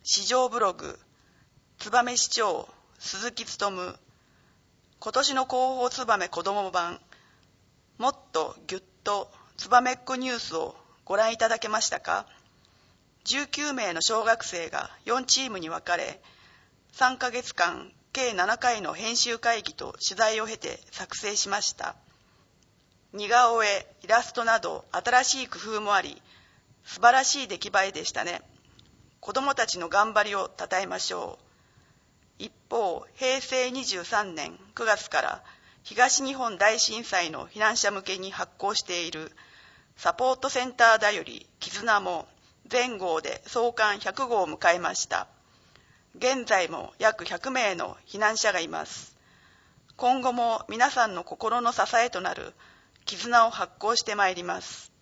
市場ブログ、燕市長、鈴木勉、今年の広報つばめ子ども版、もっとぎゅっとつばめっこニュースをご覧いただけましたか。19名の小学生が4チームに分かれ、3ヶ月間計7回の編集会議と取材を経て作成しました。似顔絵、イラストなど新しい工夫もあり、素晴らしい出来栄えでしたね。子どもたちの頑張りをたたえましょう。一方、平成23年9月から東日本大震災の避難者向けに発行しているサポートセンターだより絆も全号で創刊100号を迎えました。現在も約100名の避難者がいます。今後も皆さんの心の支えとなる絆を発行してまいります。